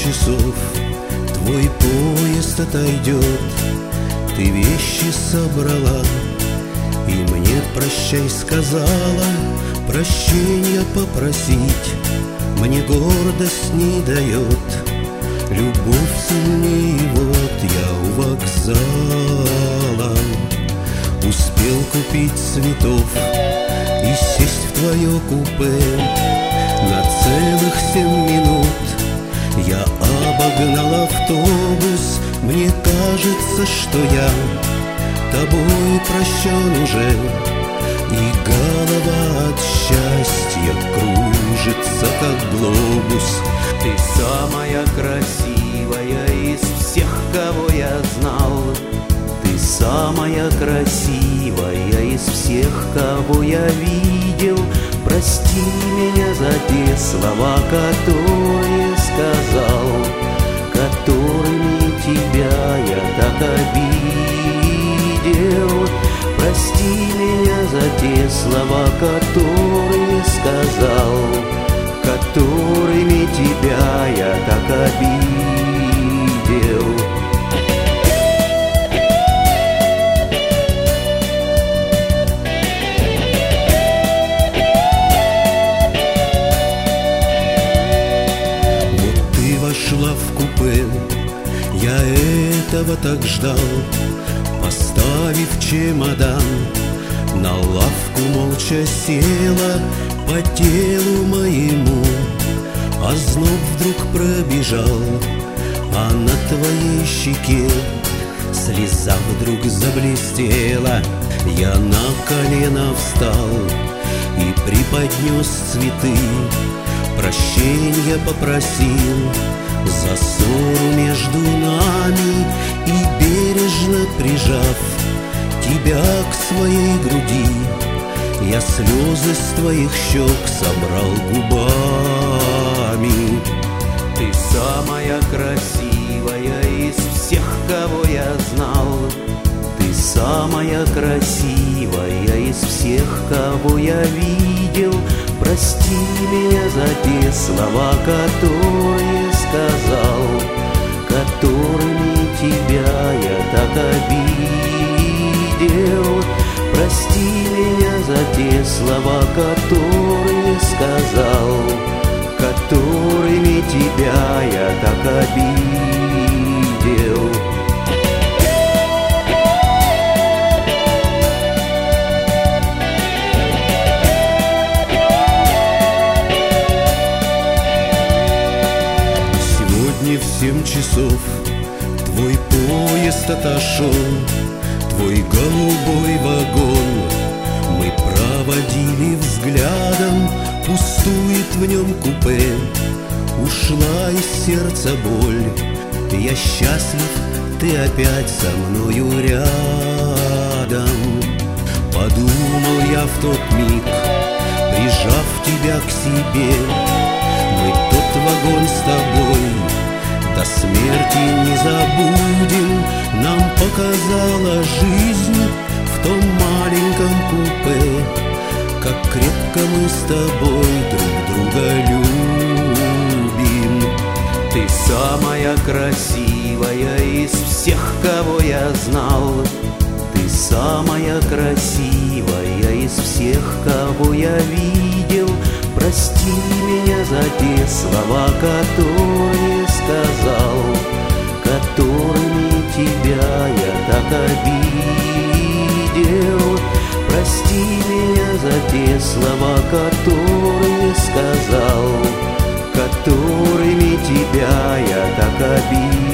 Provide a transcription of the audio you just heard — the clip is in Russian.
часов твой поезд отойдет. Ты вещи собрала и мне прощай сказала. Прощения попросить мне гордость не дает. Любовь сильнее, вот я у вокзала. Успел купить цветов и сесть в твое купе. На целых 7 минут я обогнал автобус. Мне кажется, что я тобой прощен уже, и голова от счастья кружится, как глобус. Ты самая красивая из всех, кого я знал. Ты самая красивая из всех, кого я видел. Прости меня за те слова, которые сказал, которыми тебя я так обидел. Прости меня за те слова, которые сказал, которыми тебя я так обидел. Вот ты вошла в купе, я этого так ждал. Поставив чемодан, на лавку молча села. По телу моему озноб вдруг пробежал, а на твоей щеке слеза вдруг заблестела. Я на колено встал и преподнес цветы. Прощенья попросил за ссору между нами и, бережно прижав тебя к своей груди, я слезы с твоих щек собрал губами. Ты самая красивая из всех, кого я знал. Ты самая красивая из всех, кого я видел. Прости меня за те слова, которые сказал, которыми тебя я так обидел. Прости меня за те слова, которые сказал, которыми тебя я так обидел. Сегодня в 7 часов твой поезд отошел. Твой голубой вагон мы проводили взглядом. Пустует в нем купе, ушла из сердца боль. Я счастлив, ты опять со мною рядом. Подумал я в тот миг, прижав тебя к себе, мы тот вагон с тобой до смерти не забудем. Нам показала жизнь в том маленьком купе, как крепко мы с тобой друг друга любим. Ты самая красивая из всех, кого я знал. Ты самая красивая из всех, кого я видел. Прости меня за те слова, которые сказал, которыми тебя я так обидел. Прости меня за те слова, которые сказал, которыми тебя я так обидел.